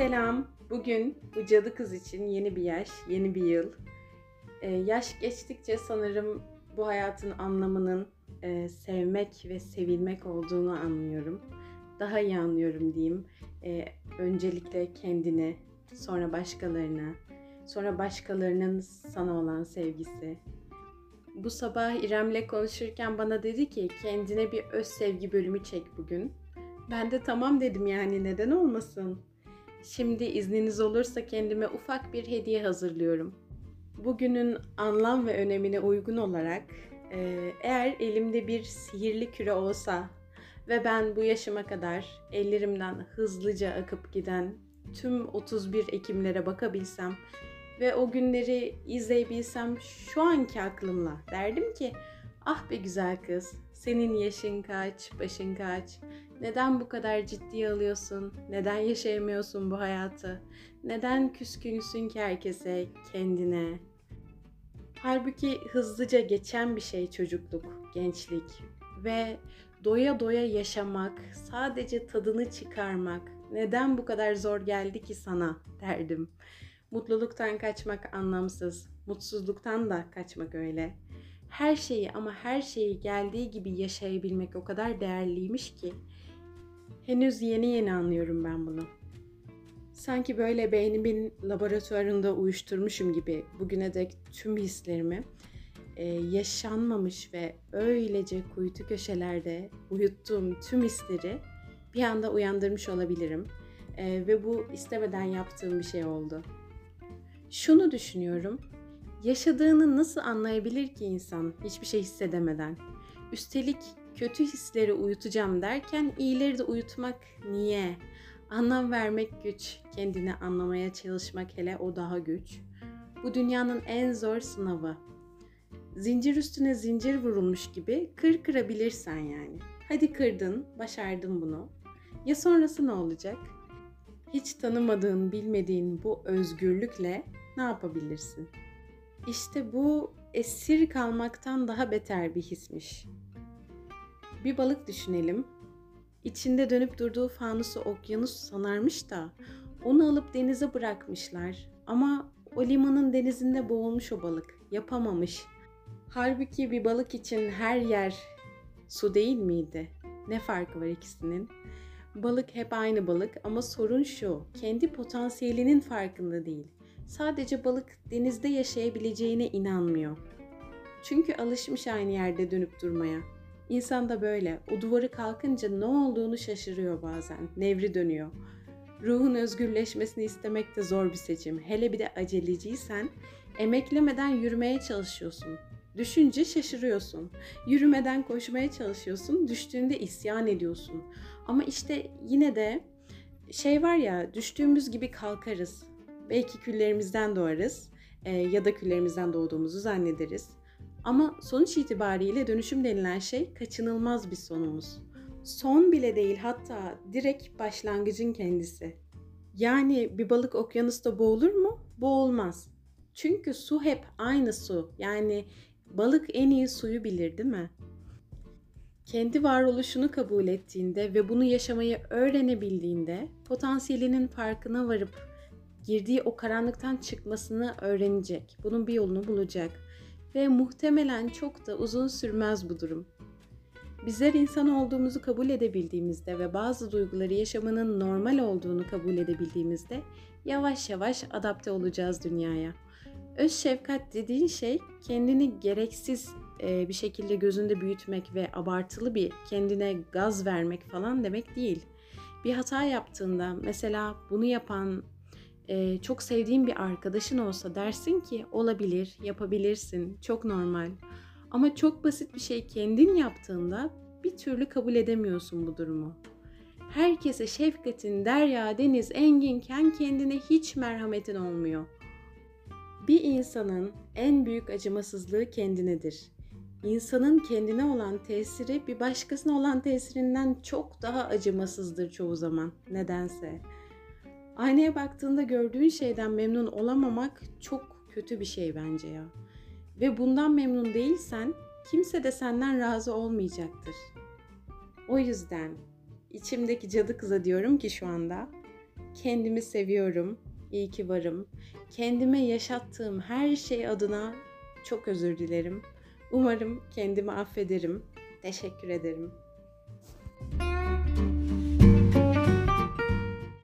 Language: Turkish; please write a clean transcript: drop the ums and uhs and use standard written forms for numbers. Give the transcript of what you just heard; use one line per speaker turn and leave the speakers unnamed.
Selam. Bugün bu cadı kız için yeni bir yaş, yeni bir yıl. Yaş geçtikçe sanırım bu hayatın anlamının sevmek ve sevilmek olduğunu anlıyorum. Daha iyi anlıyorum diyeyim. Öncelikle kendini, sonra başkalarına, sonra başkalarının sana olan sevgisi. Bu sabah İrem'le konuşurken bana dedi ki kendine bir öz sevgi bölümü çek bugün. Ben de tamam dedim, yani neden olmasın? Şimdi izniniz olursa kendime ufak bir hediye hazırlıyorum. Bugünün anlam ve önemine uygun olarak eğer elimde bir sihirli küre olsa ve ben bu yaşıma kadar ellerimden hızlıca akıp giden tüm 31 Ekimlere bakabilsem ve o günleri izleyebilsem şu anki aklımla derdim ki ah be güzel kız, senin yaşın kaç, başın kaç, neden bu kadar ciddiye alıyorsun, neden yaşayamıyorsun bu hayatı, neden küskünsün ki herkese, kendine. Halbuki hızlıca geçen bir şey çocukluk, gençlik ve doya doya yaşamak, sadece tadını çıkarmak neden bu kadar zor geldi ki sana derdim. Mutluluktan kaçmak anlamsız, mutsuzluktan da kaçmak öyle. Her şeyi ama her şeyi geldiği gibi yaşayabilmek o kadar değerliymiş ki henüz yeni yeni anlıyorum ben bunu. Sanki böyle beynimin laboratuvarında uyuşturmuşum gibi bugüne dek tüm hislerimi yaşanmamış ve öylece kuytu köşelerde uyuttuğum tüm hisleri bir anda uyandırmış olabilirim. Ve bu istemeden yaptığım bir şey oldu. Şunu düşünüyorum, yaşadığını nasıl anlayabilir ki insan hiçbir şey hissedemeden? Üstelik kötü hisleri uyutacağım derken iyileri de uyutmak niye? Anlam vermek güç, kendini anlamaya çalışmak hele o daha güç. Bu dünyanın en zor sınavı. Zincir üstüne zincir vurulmuş gibi kırabilirsen yani. Hadi kırdın, başardın bunu. Ya sonrası ne olacak? Hiç tanımadığın, bilmediğin bu özgürlükle ne yapabilirsin? İşte bu esir kalmaktan daha beter bir hismiş. Bir balık düşünelim. İçinde dönüp durduğu fanusu okyanus sanarmış da onu alıp denize bırakmışlar. Ama o limanın denizinde boğulmuş o balık. Yapamamış. Halbuki bir balık için her yer su değil miydi? Ne farkı var ikisinin? Balık hep aynı balık ama sorun şu, kendi potansiyelinin farkında değil. Sadece balık denizde yaşayabileceğine inanmıyor. Çünkü alışmış aynı yerde dönüp durmaya. İnsan da böyle, o duvarı kalkınca ne olduğunu şaşırıyor bazen, nevri dönüyor. Ruhun özgürleşmesini istemek de zor bir seçim. Hele bir de aceleciysen, emeklemeden yürümeye çalışıyorsun. Düşünce şaşırıyorsun. Yürümeden koşmaya çalışıyorsun. Düştüğünde isyan ediyorsun. Ama işte yine de şey var ya, düştüğümüz gibi kalkarız. Belki küllerimizden doğarız ya da küllerimizden doğduğumuzu zannederiz. Ama sonuç itibariyle dönüşüm denilen şey kaçınılmaz bir sonumuz. Son bile değil, hatta direkt başlangıcın kendisi. Yani bir balık okyanusta boğulur mu? Boğulmaz. Çünkü su hep aynı su. Yani balık en iyi suyu bilir, değil mi? Kendi varoluşunu kabul ettiğinde ve bunu yaşamayı öğrenebildiğinde potansiyelinin farkına varıp girdiği o karanlıktan çıkmasını öğrenecek. Bunun bir yolunu bulacak. Ve muhtemelen çok da uzun sürmez bu durum. Bizler insan olduğumuzu kabul edebildiğimizde ve bazı duyguları yaşamanın normal olduğunu kabul edebildiğimizde yavaş yavaş adapte olacağız dünyaya. Öz şefkat dediğin şey kendini gereksiz bir şekilde gözünde büyütmek ve abartılı bir kendine gaz vermek falan demek değil. Bir hata yaptığında mesela bunu yapan çok sevdiğin bir arkadaşın olsa dersin ki olabilir, yapabilirsin, çok normal. Ama çok basit bir şey kendin yaptığında bir türlü kabul edemiyorsun bu durumu. Herkese şefkatin derya, deniz, enginken kendine hiç merhametin olmuyor. Bir insanın en büyük acımasızlığı kendinedir. İnsanın kendine olan tesiri bir başkasına olan tesirinden çok daha acımasızdır çoğu zaman, nedense. Aynaya baktığında gördüğün şeyden memnun olamamak çok kötü bir şey bence ya. Ve bundan memnun değilsen kimse de senden razı olmayacaktır. O yüzden içimdeki cadı kıza diyorum ki şu anda Kendimi seviyorum. İyi ki varım. Kendime yaşattığım her şey adına çok özür dilerim. Umarım kendimi affederim. Teşekkür ederim.